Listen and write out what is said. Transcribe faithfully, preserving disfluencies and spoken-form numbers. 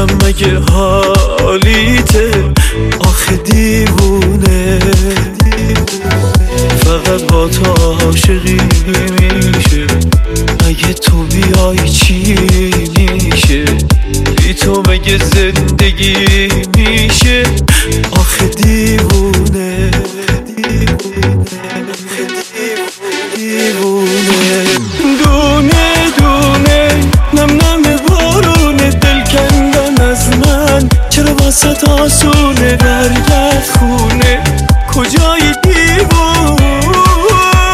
بپرسم مگه حالیته؟ آخه دیوونه فقط با تو عاشقی میشه، اگه تو بیای چی میشه؟ بی تو مگه زندگی میشه؟ آخه دیوونه دیوونه دونه دونه نم نم بارون دل کندن از من، چرا واسه آسون